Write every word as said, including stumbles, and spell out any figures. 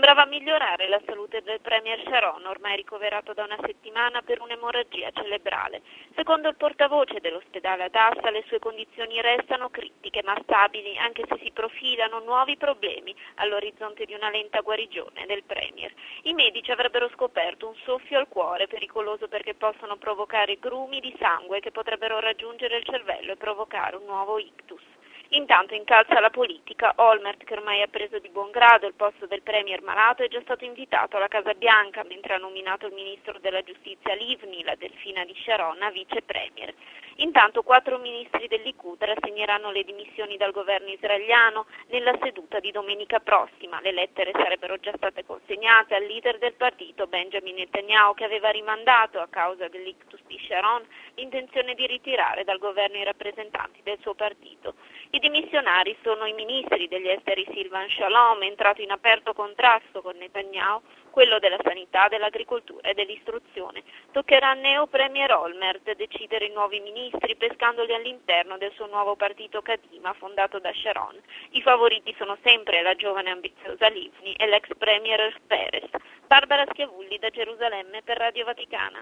Sembrava migliorare la salute del premier Sharon, ormai ricoverato da una settimana per un'emorragia cerebrale. Secondo il portavoce dell'ospedale ad Assa, le sue condizioni restano critiche ma stabili, anche se si profilano nuovi problemi all'orizzonte di una lenta guarigione del premier. I medici avrebbero scoperto un soffio al cuore, pericoloso perché possono provocare grumi di sangue che potrebbero raggiungere il cervello e provocare un nuovo ictus. Intanto incalza la politica. Olmert, che ormai ha preso di buon grado il posto del premier malato, è già stato invitato alla Casa Bianca, mentre ha nominato il ministro della giustizia Livni, la delfina di Sharon, a vice premier. Intanto quattro ministri del Likud rassegneranno le dimissioni dal governo israeliano nella seduta di domenica prossima. Le lettere sarebbero già state consegnate al leader del partito, Benjamin Netanyahu, che aveva rimandato, a causa dell'ictus di Sharon, l'intenzione di ritirare dal governo i rappresentanti del suo partito. I dimissionari sono i ministri degli esteri Silvan Shalom, entrato in aperto contrasto con Netanyahu, quello della sanità, dell'agricoltura e dell'istruzione. Toccherà al neo premier Olmert decidere i nuovi ministri, pescandoli all'interno del suo nuovo partito Kadima, fondato da Sharon. I favoriti sono sempre la giovane e ambiziosa Livni e l'ex premier Peres. Barbara Schiavulli da Gerusalemme per Radio Vaticana.